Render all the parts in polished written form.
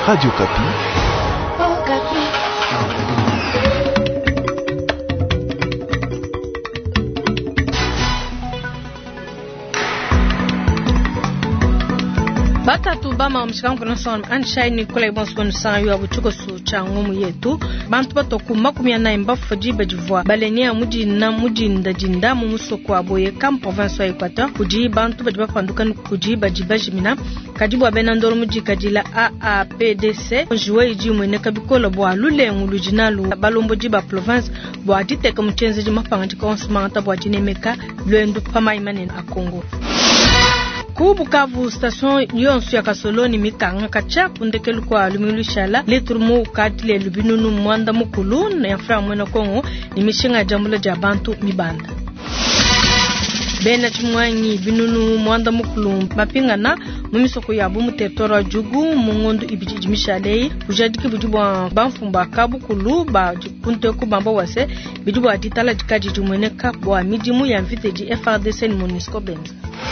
Radio Kapi. Oh, Kapi. Batatu bama mshikamu kuna sana anshine kula ibonso bonu sana yu abuchuko su changumu yetu bantu batoku makumi na imbafu jiba jivwa balenia muji na muji ndajinda mumuso kwa boye kam province wa Equateur kuji bantu bajiba panduka kuji bajiba jimina kajibu abena ndoro muji kajila AAPDC juwe iji mwene kabikola bwa lule ngulujinalu balombo jiba province bwa diteka mchenze jima pangati konsumanta bwa jinemeka lwendu pama imane a Congo. Kubukavu station yonsu ya Kasoloni mikanga kacha kundekelu kwa lumilushala leturmo ukatile lubinunu mwanda mukulu na yafra mwena Kongo ni mishinga jamula jabantu mibanda. Bena chumwanyi binunu mwanda mukulu mapingana mumisoko ya bumu territoire jugu mungondu ibijimishalei kujadiki bujibwa bamfumba kabukulu ba kunte ko bamba wase bijibwa atitala jikaji jumweneka bwa midimu ya mviteji FRDC ni MONUSCO benza.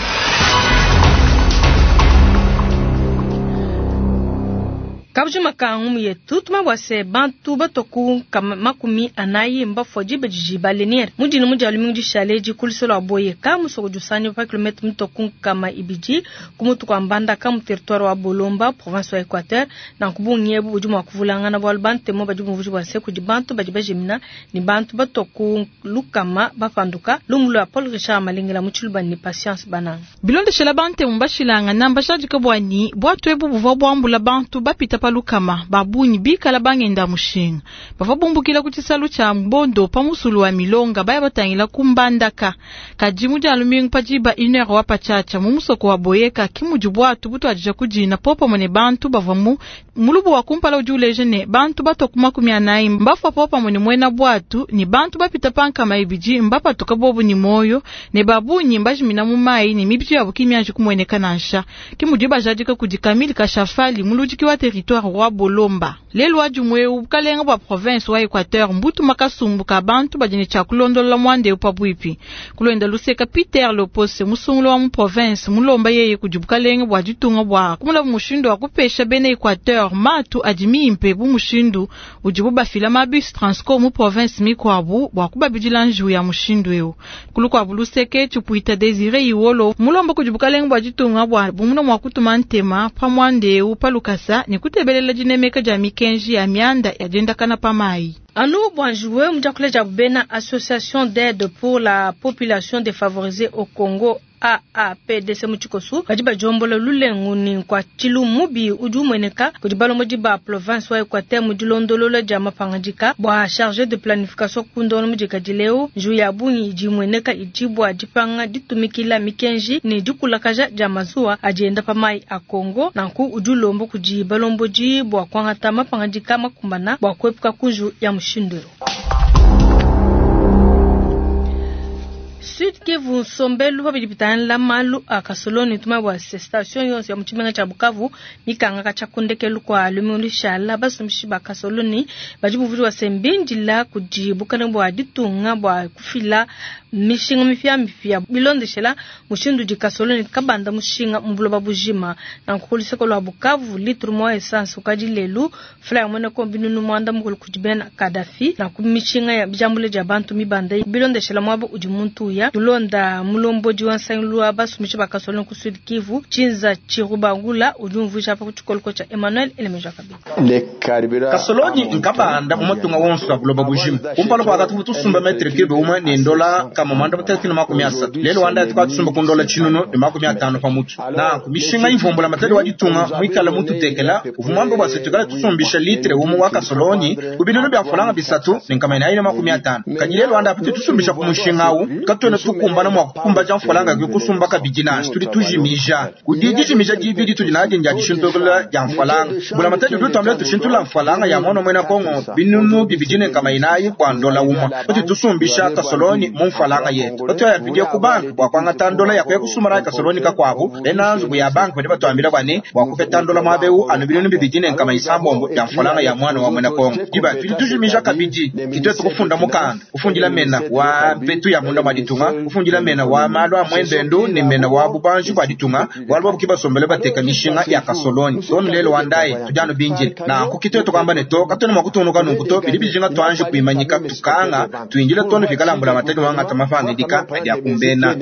Kabujima kangumu yetu tumabwase bantu batoku kama makumi anayi mbafoji bejiji balenier mujini muja alumingi shaleji kulisolo aboye kamu soko jusani pa kilometre mtoku kama ibiji kumutu kwa mbanda kamu territoire wa Bolomba province wa Equateur na kubunye bujuma kuvulangana bwalbante mo bajumu bujibwase kujibantu bajibajimina ni bantu batoku lukama bafanduka lumulo ya Paul Richard Malingila muchuluba ni patience bananga bilonde shelabante mbashilanga namba shajika bwani bwatu ebu buva bwambula bantu bapita palukama babuni bikala bangenda mushinga bavabumbukila kuchisalu cha mbondo pamusulu wa milonga baya batangila kumbandaka kajimu ja alumingu pajiba inero wa pachacha mumusoko wa boyeka kimuju bwatu butu ajija kujina popo mwene bantu bavamu mulubu wa kumpala ujuleje ne bantu batokuma kumianayi mbafa popo mwene mwena bwatu ni bantu bapita panka maibiji mbapa tokabobu ni moyo ne babunyi mbajimina mumai ni mibiju ya bukimi anji kumwene kanansha kimuju bajadika kujikamili kashafali mulujiki wa territoire wa Bolomba lelo ajumwe ukalenga bwa province wa Equateur mbutu makasumbu ka bantu bajene cha kulondola mwande upabwipi kulwenda luseka Peter Lopose musungulo wa mu province mulomba yeye kujubukalenga bwa jitunga bwa kumula mushindo wa kupesha bene Equateur matu ajimi impe bu mushindu ujibu bafila mabus Transco mu province mikwabu bwa kubabijilanju ya mushindu eo kulukwa buluseke chupuita Desire Iwolo mulomba kujubukalenga bwa jitunga bwa bumuno mwa kutumantema pamwande upalukasa ni kutebelela jinemeka jamikenji ya mianda ya jenda kana pamai. Anu bonjour, mjakule jabena Association d'aide pour la population défavorisée au Congo AAPDC muchikosu kajiba jombola lulenguni kwa chilu mubi uju mweneka kujibalo mojiba province wa Equateur mujilondolola jama pangajika bwa chargé de planification kundolo mujika jileo juu ya bunyi jimweneka ijibwa jipanga ditumikila mikenji ni jukulakaja jamazua ajenda pamai a Congo nanku ujulombo kujibalombo jibwa kwangata mapangajika makumbana bwa kwepuka kunju ya mshindero. Sud Kivu sombelu babidipitana la malu a Kasoloni tumabwa station yonse ya mchimenga cha Bukavu mikanga kachakundekelu kwa lumilishala basumshiba Kasoloni bajibu vudu wa sembinji la kujibukana bwa ditunga bwa kufila mishinga mifia bilonde shela mushindu di Kasoloni kabanda mushinga mbuloba bujima na kukuliseko lwa Bukavu litru mwa essence ukajilelu flya mwene kombinunu mwanda mkulu kujibena Kadafi na kumishinga ya bijambule jabantu mibanda bilonde shela mwabo ujimuntu ya tulonda mulomboji wa Saint-Louis basumisha Bakasoloni ku Sud Kivu chinza chirubangula ujumvusha pa kuchikolko cha Emmanuel Elemeja kabila Kasoloni nkabanda mumatunga wonso akuloba bujima kumpalo kwa gatu tusumba metre kibe uma ni ndola kama manda batatu na 30 lelo wanda tukwa tusumba kundola chinuno ni 50 pa mutu na kubishinga ivombola matari wajitunga mwikala mutu tekela uvumambo basetukala tusumbisha litre umu wa Kasoloni kubinunu bya fulanga bisatu ni kama ina 50 kanyilelo wanda apiti tusumbisha kumushingawo katona tukumbana mwa kukumba jamfalanga gyokusumba kabijina tuli tujimija kudijimija jibidi tujinaje njadishintogala jamfalanga bula matadi do tamle tushintula mfalanga ya mono mwena Kongo binunu bibijine kama inayi kwa ndola uma ati tusumbisha Kasoloni mumfalanga falanga yetu bato ya video ku bank bwa kwanga tandola ya kusumara kasolonika kwabo bena nzubu ya bank bade batwambira bane bwa kupetandola mabeu anu bilinu bibijine nkama isambombo ya falanga ya mwana wa mwana Kongo diba fili tujimija kabiji kitwe tukufunda mukanda ufundila mena wa betu ya munda maditunga ufundila mena wa malo amwendendo ni mena wa bubanju baditunga walwa bukiba sombele bateka mishinga ya kasoloni so mlelo wandaye tujano binjil na kukitwe tukamba neto katone makutunuka nunkuto bilibijinga twanje kuimanyika tukanga tuinjile tono fikala mbula matadi wanga tamafanga dika ya kumbena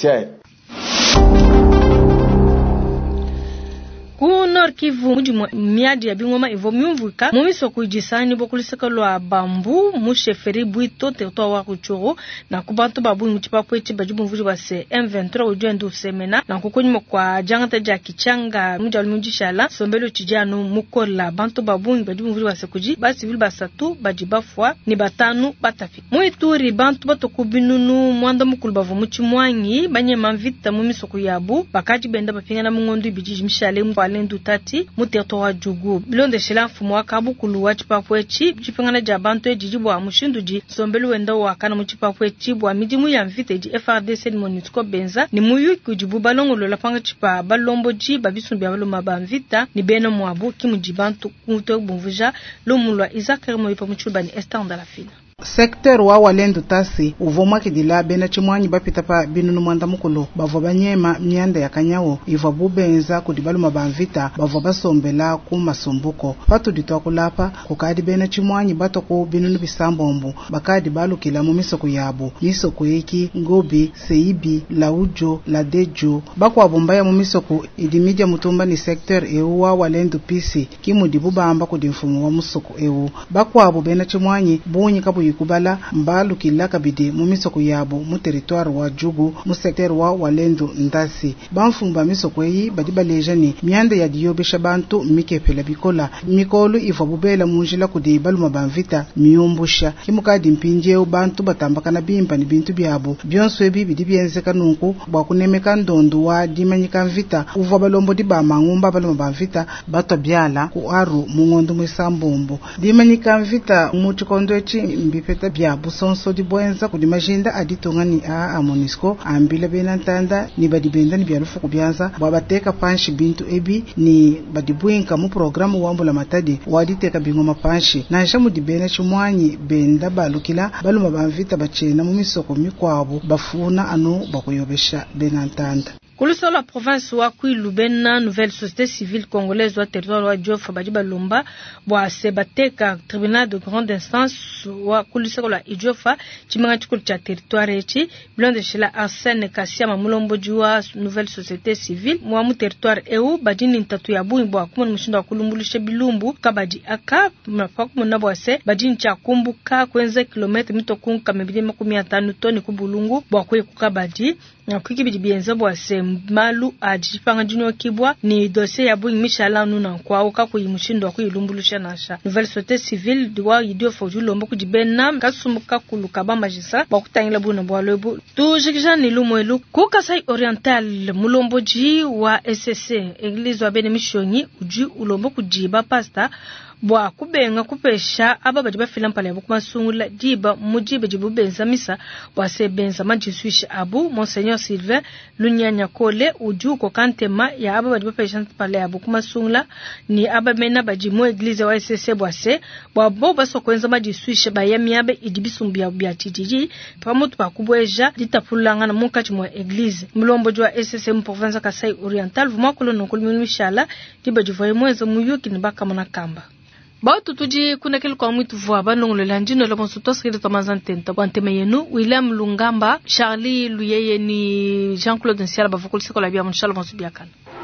ku Nord Kivu muji miadi ya bingoma evo myumvuka mumiso kujisani bokuliseka lwa bambu musheferi bwito teto wa kuchoro na kubantu babu mutipapo eti bajibu mvuji wa se M23 ujendu semena na kukonyi kwa jangata ja kichanga muji almunjishala sombelo chijano mukola bantu babu bajibu mvuji wa se kuji basi vil basatu bajibafwa ni batanu batafi muituri bantu batokubinunu mwanda mukulu bavu muchimwanyi banye manvita mumiso kuyabu bakaji benda bapingana mungondu bijiji mishale alendu tati muteto wa jugu bilonde shela mfumo wa kabukulu wa chipapwechi jipengana jabanto ejijibu wa mushinduji sombelu wenda wa kana muchipapwechi bwa midimu ya mviteji FRDC ni monitko benza ni muyu kujibu balongo lola panga chipa balombo ji babisumbi abaloma ba mvita ni beno mwabu kimujibantu muto bumvuja lomulwa Isaac mo ipa muchubani estanda la fina Secteur wa Walendu tasi uvoma kidila bena chimwanyi bapita pa binunu mwanda mukulu bavo banyema myanda ya kanyawo ivo bubenza kudibalu mabamvita bavo basombela ku masumbuko patu ditwa kulapa kukadi bena chimwanyi bato ku binunu bisambombu bakadi balu kila mumiso kuyabu miso kuiki ngobi seibi laujo ladejo bako abombaya mumiso ku idimidya mutumba ni secteur eu wa Walendu pisi kimudibu bamba kudimfumu wa musuku eu bako abo bena chimwanyi bunyi kabu yikubala mbalu kilaka bide mumisoko yabo mu territoire wa Jugu mu secteur wa Walendu ndasi bamfumba misoko yi badiba lejani myanda ya diyobesha bantu mikepela bikola mikolu ivabubela munjila kudi baluma bamvita miyumbusha kimukadi mpinje bantu batambakana bimpa ni bintu byabo byonswe bibi dibyenzeka nunku bwa kunemeka ndondo wa dimanyika mvita uva balombo diba mangumba baluma bamvita bato byala ku aru mungondo mwisambombo dimanyika mvita mu chikondo echi bipeta bya busonso di bwenza kudimajinda aditongani a Monisco ambila benantanda ni badibenda ni byalufu kubyanza babateka panshi bintu ebi ni badibwenka mu programu wambula matadi waditeka bingoma panshi nansha mu dibena chumwanyi benda balukila baluma bamvita bachena mu misoko mikwabo bafuna anu bakuyobesha benantanda Kulusa la province wa Kwilu-Bena nouvelle société civile congolaise wa territoire wa Diofa Badiba Lumba bwa sebateka tribunal de grande instance wa kulusa la Diofa chimanga chikulu cha territoire echi blonde shela Arsène Kassiama mulombo jua nouvelle société civile mwa mu territoire eu badini ntatu ya buni bwa kumana mushinda wa kulumbulisha bilumbu kabadi aka mafaku munabo ase badini cha kumbuka kwenza kilometre mitokunka mebide 15 toni kubulungu bwa kwe kukabadi na kwikibidi bienza bwa se malu ajipanga junior kibwa ni dossier ya bungi mishala nuna kwa oka kuyimushindo kuyilumbulushya nasha nouvelle société civile diwa yidio fojulombo kujibena kasumuka kuluka ba magistrat bakutangila buna bwalebu tujikija ni lumwelu ku Kasai Oriental mulomboji wa SSC église wa bene mishonyi uji ulombo kujiba pastor bwa kubenga kupesha aba badi bafila mpale yabo kumasungula diba mujibe jibu benza misa bwa sebenza majiswisha abu Monseigneur Sylvain Lunyanya Kole ujuko kantema ya aba badi bafesha mpale yabo kumasungula ni aba mena baji mu eglise wa SSC bwa se bwa bo baso kwenza majiswisha bayami abe idibisumbi ya bya tijiji pamotu bakubweja ditapulanga na mukachi mu eglise mulombo jwa SSC mu province Kasai Oriental vuma kolono kulmishala diba jivoye mweza muyuki nibaka mona kamba Bautu tuji kuna kilu kwa mwitu vwa banongo lanjino la monsuto skiri tomazantenta wanteme yenu William Lungamba Charlie Luyeye ni Jean-Claude Nsiala bavukuli siko la bia monshala monsu biakana